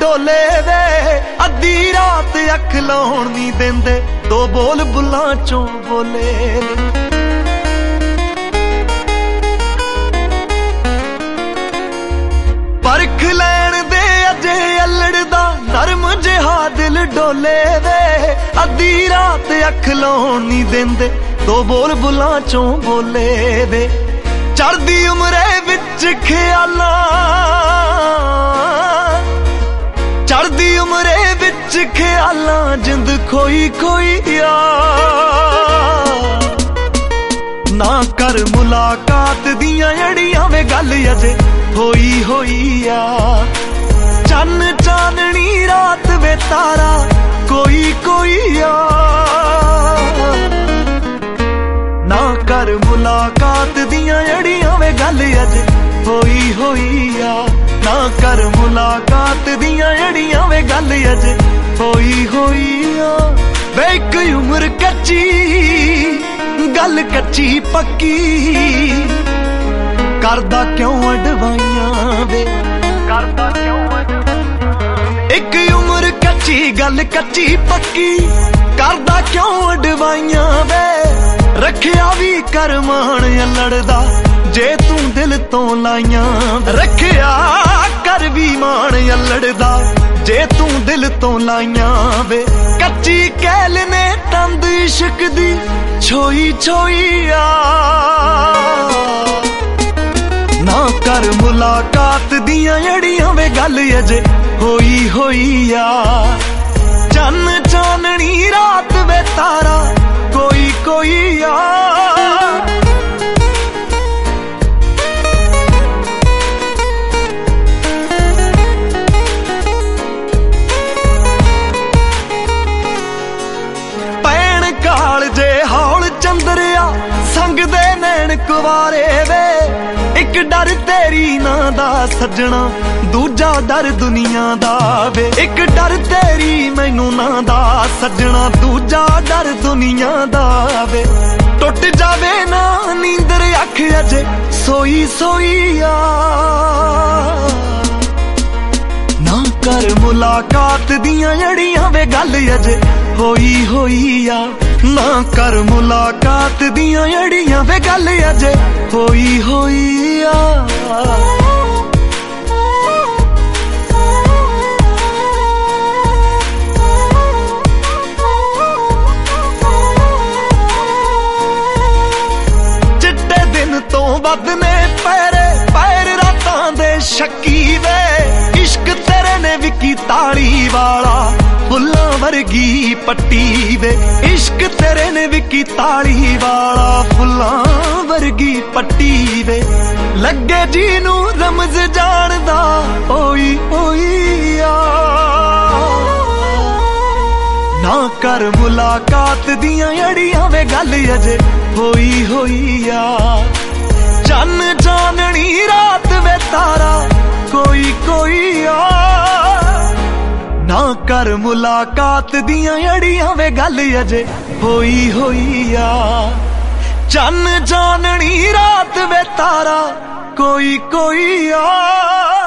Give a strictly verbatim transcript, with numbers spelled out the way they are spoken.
डोले वे अद्धी रात अख लाउण नहीं देंदे दो बोल बुलां चों बोले परख लैण दे अजे अल्लड़दा नरम जिहा दिल डोले वे अद्धी रात अख लाउण नहीं देंदे दो बोल बुलां चों बोले वे चढ़दी उमरे विच ख्यालां चढ़दी उमरे विच ख्यालां जिंद खोई खोई आ ना कर मुलाकात दियां अड़ियां वे गल अजे होई होई आ चन्न चाननी रात वे तारा कोई कोई आ ना कर मुलाकात दियां अड़ियां वे गल अजे होई होई आ ना कर मुलाकात दियां अड़ियां वे गल अजे होई होई आ वे इक उम्र कच्ची गल कच्ची पक्की करदा क्यों अडवाइयां वे करदा क्यों एक उम्र कच्ची गल कच्ची पक्की करदा क्यों अडवाइयां वे रखिया भी कर मान अल्लड़दा जे तू दिल तो लाइयां रखिया कर भी मान अल्लड़दा जे तू दिल तो लाइयां वे कच्ची कैल ने तंद इश्क दी छोई छोई आ ना कर मुलाकात दियां अड़ियां वे गल अजे होई होई आ चन्न चाननी रात वे तारा कोई कोई आ पैण काल जे हौल चंद्रिया संग दे नैन कुवारे वे एक डर तेरी ना दा सजना दूजा डर दुनिया दा वे एक डर तेरी मैनू ना दा सजना दूजा डर दुनिया दा वे टुट जावे ना नींदर अख अजे सोई सोई आ ना कर मुलाकात दियां अड़ियां वे गल अजे होई होई आ ना कर मुलाकात दियां अड़ियां वे गल अजे होई होई आ चिट्टे दिन तो बद ने पैरे पैर रातां दे शक्की वे इश्क तेरे ने विकी ताली वाला फुल्लां वर्गी पट्टी वे इश्क तेरे ने विकी ताली वाला फुल्लां वर्गी पट्टी वे लगे जी नू रमज जानदा ओई ओई आ ना कर मुलाकात दियां अड़ियां वे गल अजे होई होई आ चन्न चाननी रात वे तारा कोई कोई आ ना कर मुलाकात दियां अड़ियां वे गल अजे होई होई आ चन्न चाननी रात वे तारा कोई कोई आ